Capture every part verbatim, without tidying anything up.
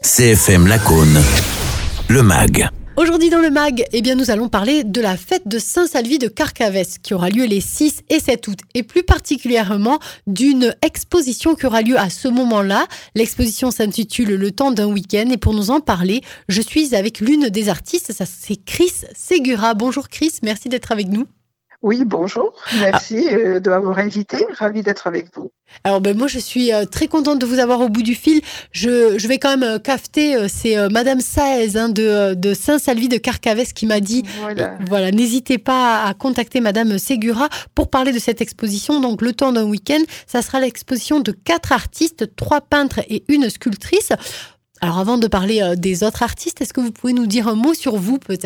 C F M Lacaune, le M A G. Aujourd'hui dans le M A G, eh bien, nous allons parler de la fête de Saint-Salvi de Carcavès qui aura lieu les six et sept août et plus particulièrement d'une exposition qui aura lieu à ce moment-là. L'exposition s'intitule Le temps d'un week-end et pour nous en parler, je suis avec l'une des artistes, ça c'est Chris Segura. Bonjour Chris, merci d'être avec nous. Oui, bonjour, merci ah. de m'avoir invité, ravie d'être avec vous. Alors ben moi je suis euh, très contente de vous avoir au bout du fil. Je, je vais quand même euh, cafeter, euh, c'est euh, Madame Saez hein, de, de Saint-Salvi de Carcavès qui m'a dit, voilà, euh, voilà n'hésitez pas à contacter Madame Segura pour parler de cette exposition. Donc le temps d'un week-end, ça sera l'exposition de quatre artistes, trois peintres et une sculptrice. Alors avant de parler euh, des autres artistes, est-ce que vous pouvez nous dire un mot sur vous peut-être ?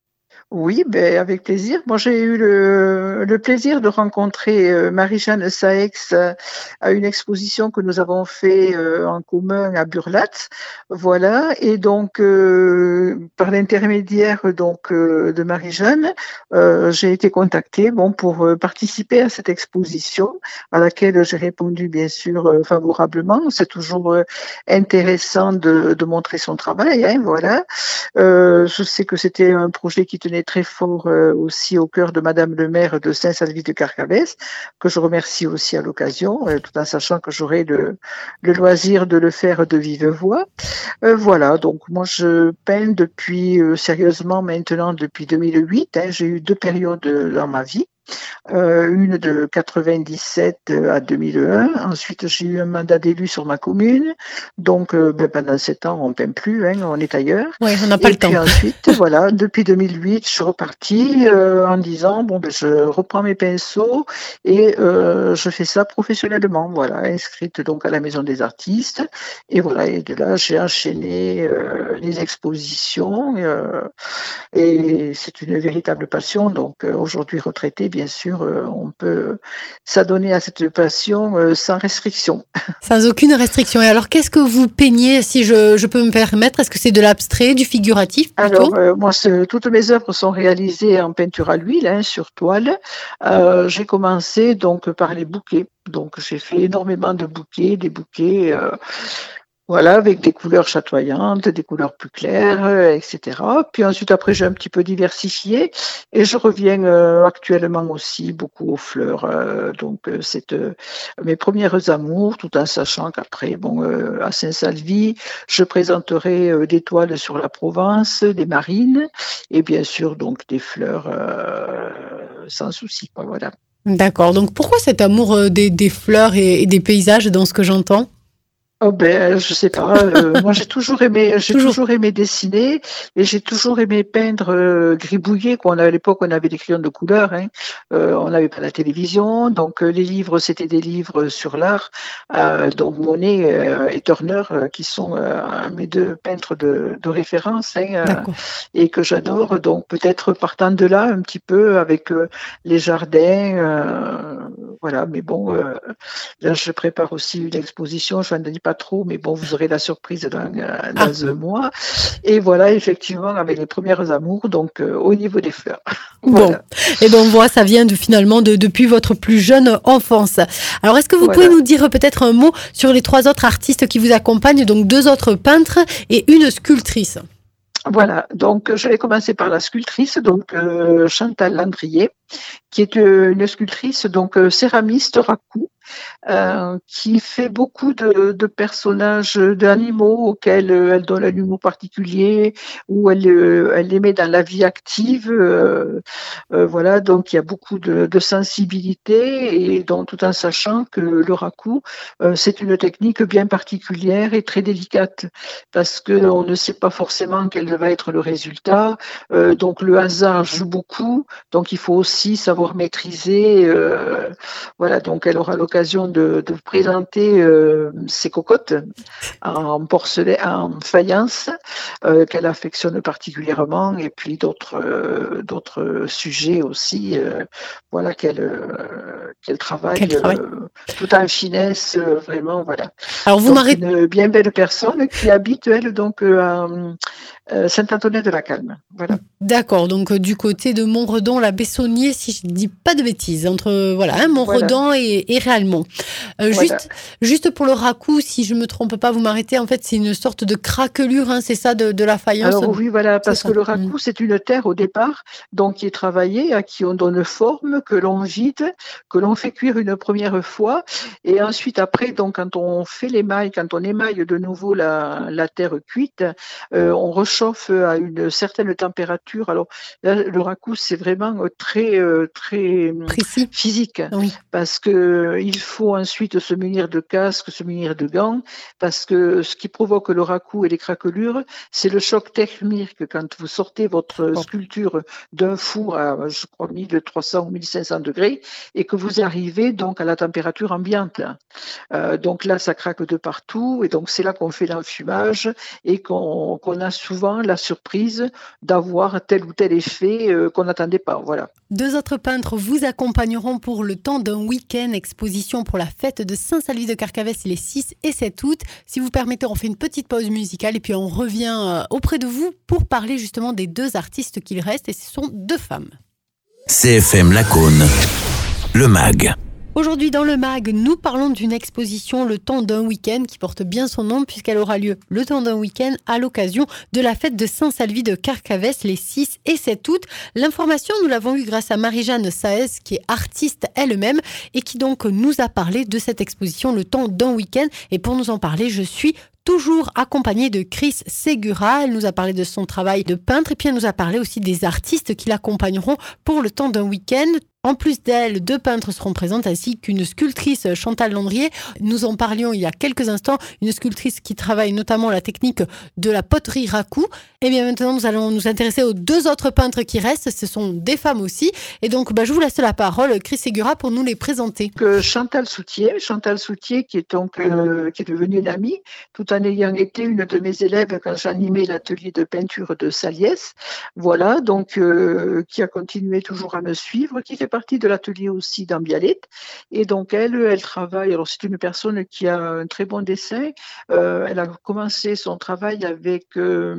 Oui, ben, avec plaisir. Moi, j'ai eu le, le plaisir de rencontrer euh, Marie-Jeanne Saex euh, à une exposition que nous avons fait euh, en commun à Burlat. Voilà. Et donc, euh, par l'intermédiaire donc euh, de Marie-Jeanne, euh, j'ai été contactée bon pour euh, participer à cette exposition à laquelle j'ai répondu bien sûr euh, favorablement. C'est toujours euh, intéressant de, de montrer son travail. Hein, voilà. Euh, je sais que c'était un projet qui tenait très fort euh, aussi au cœur de Madame le maire de Saint-Salvi de Carcavès, que je remercie aussi à l'occasion, euh, tout en sachant que j'aurai le, le loisir de le faire de vive voix. Euh, voilà, donc moi je peins depuis, euh, sérieusement maintenant depuis deux mille huit, hein, j'ai eu deux périodes dans ma vie. Euh, une de quatre-vingt-dix-sept à deux mille un. Ensuite, j'ai eu un mandat d'élu sur ma commune. Donc, euh, ben, pendant sept ans, on ne peint plus, hein, on est ailleurs. Oui, on n'a pas et le temps. Et puis ensuite, voilà, depuis deux mille huit, je suis repartie euh, en disant, bon, ben, je reprends mes pinceaux et euh, je fais ça professionnellement, voilà, inscrite donc à la Maison des Artistes. Et voilà, et de là, j'ai enchaîné euh, les expositions euh, et c'est une véritable passion. Donc, euh, aujourd'hui retraitée, bien sûr, euh, on peut s'adonner à cette passion euh, sans restriction. Sans aucune restriction. Et alors, qu'est-ce que vous peignez, si je, je peux me permettre ? Est-ce que c'est de l'abstrait, du figuratif plutôt ? Alors, euh, moi, toutes mes œuvres sont réalisées en peinture à l'huile, hein, sur toile. Euh, j'ai commencé donc par les bouquets. Donc, j'ai fait énormément de bouquets, des bouquets... Euh, Voilà, avec des couleurs chatoyantes, des couleurs plus claires, euh, et cetera. Puis ensuite, après, j'ai un petit peu diversifié et je reviens euh, actuellement aussi beaucoup aux fleurs. Euh, donc, euh, c'est euh, mes premières amours, tout en sachant qu'après, bon, euh, à Saint-Salvi, je présenterai euh, des toiles sur la Provence, des marines et bien sûr donc des fleurs euh, sans souci. Voilà. D'accord. Donc, pourquoi cet amour des, des fleurs et, et des paysages dans ce que j'entends ? Oh ben, je sais pas. Euh, moi, j'ai toujours aimé, j'ai toujours. toujours aimé dessiner et j'ai toujours aimé peindre, euh, gribouiller. Quoi. On a, à l'époque, on avait des crayons de couleur. Hein. Euh, on n'avait pas la télévision, donc euh, les livres, c'était des livres sur l'art. Euh, donc Monet euh, et Turner, euh, qui sont euh, mes deux peintres de, de référence hein, euh, et que j'adore. Donc peut-être partant de là, un petit peu avec euh, les jardins. Euh, voilà. Mais bon, euh, là, je prépare aussi une exposition. Je n'en dis pas trop, mais bon, vous aurez la surprise dans, dans ah. un mois. Et voilà, effectivement, avec les premières amours, donc euh, au niveau des fleurs. Voilà. Bon, et ben on voit, ça vient de, finalement de, depuis votre plus jeune enfance. Alors, est-ce que vous voilà. pouvez nous dire peut-être un mot sur les trois autres artistes qui vous accompagnent, donc deux autres peintres et une sculptrice ? Voilà, donc je vais commencer par la sculptrice, donc euh, Chantal Landrier, qui est une sculptrice, donc euh, céramiste raku, euh, qui fait beaucoup de, de personnages, d'animaux auxquels elle donne un humour particulier, où elle, elle les met dans la vie active. Euh, euh, voilà, donc il y a beaucoup de, de sensibilité, et donc tout en sachant que le raku, euh, c'est une technique bien particulière et très délicate, parce qu'on ne sait pas forcément quel va être le résultat. Euh, donc le hasard joue beaucoup, donc il faut aussi savoir maîtriser. Euh, voilà, donc elle aura l'occasion de, de présenter euh, ses cocottes en porcelaine, en faïence, euh, qu'elle affectionne particulièrement, et puis d'autres euh, d'autres sujets aussi, euh, voilà qu'elle euh, qu'elle travaille, Quel travail. Euh, tout en finesse, euh, vraiment voilà. Alors vous m'arrêtez. Une bien belle personne qui habite elle donc euh, à euh, Saint-Antonin-de-la-Calme. Voilà. D'accord, donc euh, du côté de Montredon, la Bessonnier, si je ne dis pas de bêtises, entre voilà, hein, Montredon voilà. et, et Réalmet. Belmont. Euh, Voilà. juste, juste pour le raku, si je me trompe pas, vous m'arrêtez, en fait, c'est une sorte de craquelure, hein, c'est ça, de, de la faïence? Alors oui, voilà, C'est parce ça. que le Mm. raku, c'est une terre au départ, donc qui est travaillée, à qui on donne forme, que l'on vide, que l'on fait cuire une première fois, et ensuite après, donc quand on fait l'émail, quand on émaille de nouveau la, la terre cuite, euh, on réchauffe à une certaine température. Alors là, le raku, c'est vraiment euh, très euh, très hum, Précis. physique, Oui. parce que euh, il faut ensuite se munir de casque, se munir de gants, parce que ce qui provoque le raku et les craquelures, c'est le choc thermique quand vous sortez votre Bon. sculpture d'un four à, je crois, mille trois cents ou mille cinq cents degrés et que vous arrivez donc à la température ambiante. Euh, donc là, ça craque de partout et donc c'est là qu'on fait l'enfumage et qu'on qu'on a souvent la surprise d'avoir tel ou tel effet euh, qu'on n'attendait pas. Voilà. Deux autres peintres vous accompagneront pour le temps d'un week-end exposition pour la fête de Saint-Salvi de Carcavès les six et sept août. Si vous permettez, on fait une petite pause musicale et puis on revient euh, auprès de vous pour parler justement des deux artistes qu'il reste et ce sont deux femmes. C F M Lacaune, le mag. Aujourd'hui dans le mag, nous parlons d'une exposition le temps d'un week-end qui porte bien son nom puisqu'elle aura lieu le temps d'un week-end à l'occasion de la fête de Saint-Salvi de Carcavès les six et sept août. L'information, nous l'avons eue grâce à Marie-Jeanne Saez qui est artiste elle-même et qui donc nous a parlé de cette exposition le temps d'un week-end. Et pour nous en parler, je suis toujours accompagnée de Chris Segura. Elle nous a parlé de son travail de peintre et puis elle nous a parlé aussi des artistes qui l'accompagneront pour le temps d'un week-end. En plus d'elle, deux peintres seront présentes ainsi qu'une sculptrice, Chantal Landrier. Nous en parlions il y a quelques instants, une sculptrice qui travaille notamment la technique de la poterie raku. Et bien maintenant, nous allons nous intéresser aux deux autres peintres qui restent. Ce sont des femmes aussi. Et donc, bah, je vous laisse la parole, Chris Segura, pour nous les présenter. Que Chantal Soutier, Chantal Soutier qui est donc euh, qui est devenue une amie, tout en ayant été une de mes élèves quand j'animais l'atelier de peinture de Saliès. Voilà, donc euh, qui a continué toujours à me suivre, qui fait partie de l'atelier aussi d'Ambialette. Et donc elle, elle travaille. Alors c'est une personne qui a un très bon dessin. Euh, elle a commencé son travail avec euh,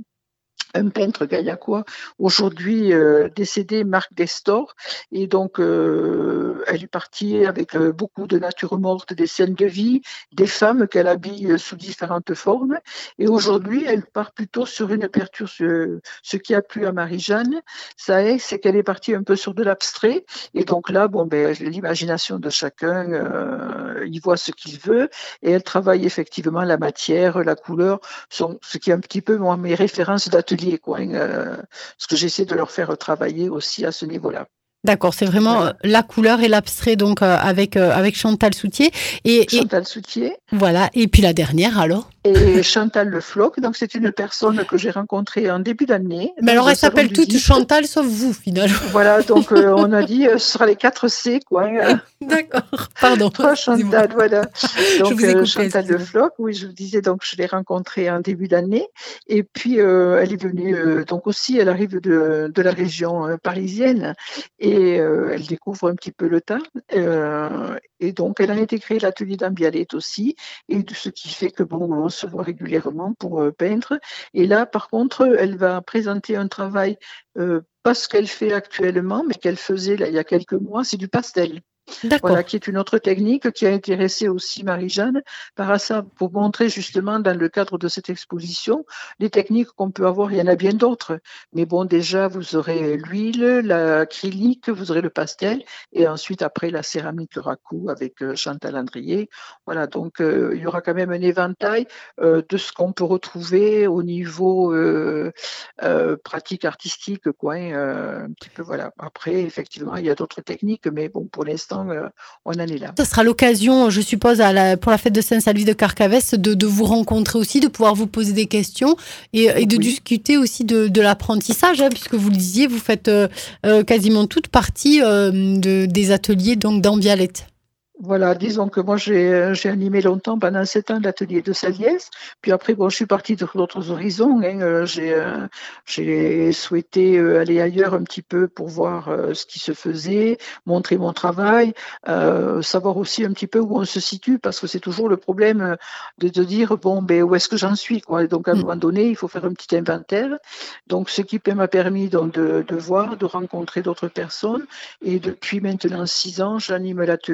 un peintre gaillacois, aujourd'hui euh, décédé, Marc Destor. Et donc, euh, elle est partie avec euh, beaucoup de nature morte, des scènes de vie, des femmes qu'elle habille sous différentes formes. Et aujourd'hui, elle part plutôt sur une aperture. Ce, ce qui a plu à Marie-Jeanne, ça est, c'est qu'elle est partie un peu sur de l'abstrait. Et donc là, bon, ben, l'imagination de chacun, euh, il voit ce qu'il veut. Et elle travaille effectivement la matière, la couleur, son, ce qui est un petit peu moi, mes références d'atelier. Quoi, euh, parce que j'essaie de leur faire travailler aussi à ce niveau-là. D'accord, c'est vraiment voilà. La couleur et l'abstrait donc euh, avec euh, avec Chantal Soutier et Chantal et, Soutier. Voilà, et puis la dernière alors. Et Chantal Le Floch, donc c'est une personne que j'ai rencontrée en début d'année. Mais alors elle s'appelle toute Chantal sauf vous finalement. Voilà, donc euh, on a dit euh, ce sera les quatre C quoi. D'accord, pardon. Trois Chantal, voilà. Donc je vous euh, Chantal Le Floch, oui, je vous disais donc je l'ai rencontrée en début d'année et puis euh, elle est venue euh, donc aussi elle arrive de de la région euh, parisienne et euh, elle découvre un petit peu le Tarn euh, et donc elle a intégré l'atelier d'Ambialette aussi et de ce qui fait que bon on se voit régulièrement pour euh, peindre. Et là, par contre, elle va présenter un travail, euh, pas ce qu'elle fait actuellement, mais qu'elle faisait là, il y a quelques mois, c'est du pastel. Voilà, qui est une autre technique qui a intéressé aussi Marie-Jeanne par ça, pour montrer justement dans le cadre de cette exposition les techniques qu'on peut avoir. Il y en a bien d'autres, mais bon, déjà vous aurez l'huile, l'acrylique, vous aurez le pastel, et ensuite après la céramique, le raku avec euh, Chantal Landrier. Voilà, donc euh, il y aura quand même un éventail euh, de ce qu'on peut retrouver au niveau euh, euh, pratique artistique, quoi. Euh, un petit peu voilà. Après, effectivement, il y a d'autres techniques, mais bon, pour l'instant. Euh, on en est là. Ça sera l'occasion, je suppose, à la, pour la fête de Saint-Salvi de Carcavès, de, de vous rencontrer aussi, de pouvoir vous poser des questions et, et de oui. discuter aussi de, de l'apprentissage, hein, puisque vous le disiez, vous faites euh, euh, quasiment toute partie euh, de, des ateliers donc d'Ambialette. Voilà, disons que moi j'ai, j'ai animé longtemps, pendant sept ans, l'atelier de Saliès. Puis après, bon, je suis partie de d'autres horizons. Hein. J'ai, euh, j'ai souhaité euh, aller ailleurs un petit peu pour voir euh, ce qui se faisait, montrer mon travail, euh, savoir aussi un petit peu où on se situe, parce que c'est toujours le problème de, de dire bon, ben où est-ce que j'en suis, quoi. Et donc à un mmh. moment donné, il faut faire un petit inventaire. Donc ce qui m'a permis donc de, de voir, de rencontrer d'autres personnes. Et depuis maintenant six ans, j'anime l'atelier d'Ambialette.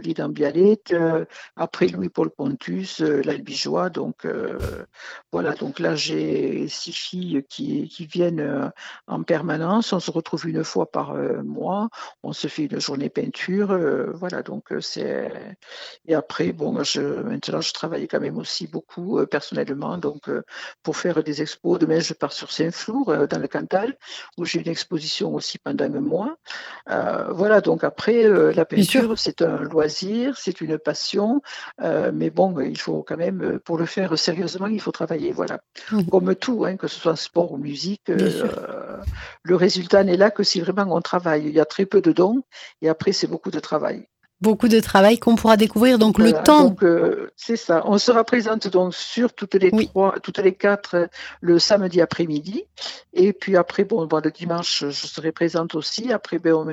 Galette, euh, après Louis-Paul Pontus, euh, l'Albigeois. Donc euh, voilà, donc là j'ai six filles qui, qui viennent euh, en permanence. On se retrouve une fois par euh, mois. On se fait une journée peinture. Euh, voilà, donc euh, c'est. Et après, bon, je, maintenant je travaille quand même aussi beaucoup euh, personnellement. Donc euh, pour faire des expos, demain je pars sur Saint-Flour, euh, dans le Cantal, où j'ai une exposition aussi pendant un mois. Euh, voilà, donc après, euh, la peinture, c'est un loisir, c'est une passion, euh, mais bon, il faut quand même, pour le faire sérieusement, il faut travailler, voilà. Mmh. Comme tout, hein, que ce soit sport ou musique, euh, le résultat n'est là que si vraiment on travaille. Il y a très peu de dons, et après, c'est beaucoup de travail. Beaucoup de travail qu'on pourra découvrir, donc voilà, le temps. Donc, euh, c'est ça. On sera présente donc sur toutes les oui. trois, toutes les quatre le samedi après-midi. Et puis après, bon, bon, le dimanche, je serai présente aussi. Après, ben, on,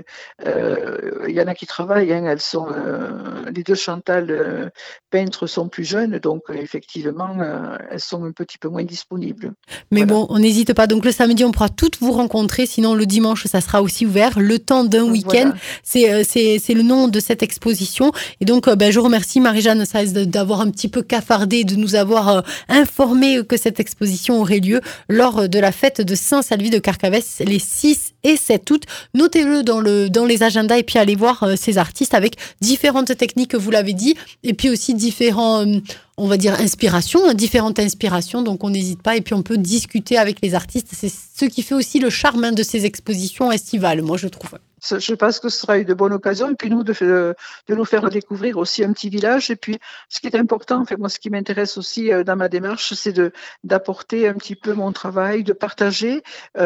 euh, il y en a qui travaillent. Hein, elles sont, euh, les deux Chantal euh, peintres sont plus jeunes, donc euh, effectivement, euh, elles sont un petit peu moins disponibles. Mais voilà. bon, on n'hésite pas. Donc le samedi, on pourra toutes vous rencontrer. Sinon, le dimanche, ça sera aussi ouvert. Le temps d'un week-end, voilà. c'est, euh, c'est, c'est le nom de cette exposition. Exposition. Et donc, euh, ben, je remercie Marie-Jeanne Saez d'avoir un petit peu cafardé, de nous avoir euh, informé que cette exposition aurait lieu lors de la fête de Saint-Salvi de Carcavès les six et sept août. Notez-le dans, le, dans les agendas et puis allez voir euh, ces artistes avec différentes techniques, vous l'avez dit, et puis aussi différents... Euh, on va dire inspiration, différentes inspirations, donc on n'hésite pas et puis on peut discuter avec les artistes. C'est ce qui fait aussi le charme hein, de ces expositions estivales, moi je trouve. Je pense que ce sera une bonne occasion et puis nous de, de, de nous faire découvrir aussi un petit village. Et puis ce qui est important, en fait, moi ce qui m'intéresse aussi dans ma démarche, c'est de d'apporter un petit peu mon travail, de partager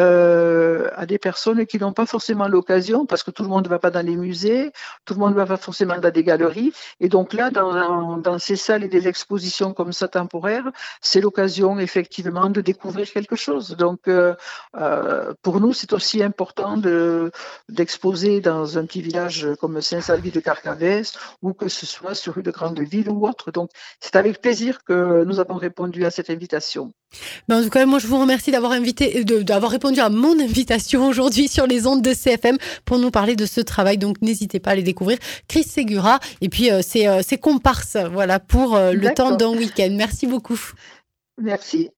euh, à des personnes qui n'ont pas forcément l'occasion, parce que tout le monde ne va pas dans les musées, tout le monde ne va pas forcément dans des galeries. Et donc là, dans, dans ces salles et des expositions comme ça temporaires, c'est l'occasion effectivement de découvrir quelque chose. Donc euh, euh, pour nous, c'est aussi important de d'exposer dans un petit village comme Saint-Salvi de Carcavès ou que ce soit sur une grande ville ou autre. Donc, c'est avec plaisir que nous avons répondu à cette invitation. Mais en tout cas, moi, je vous remercie d'avoir invité, de, d'avoir répondu à mon invitation aujourd'hui sur les ondes de C F M pour nous parler de ce travail. Donc, n'hésitez pas à les découvrir. Chris Segura et puis euh, c'est, euh, c'est comparse, voilà, pour euh, le temps d'un week-end. Merci beaucoup. Merci.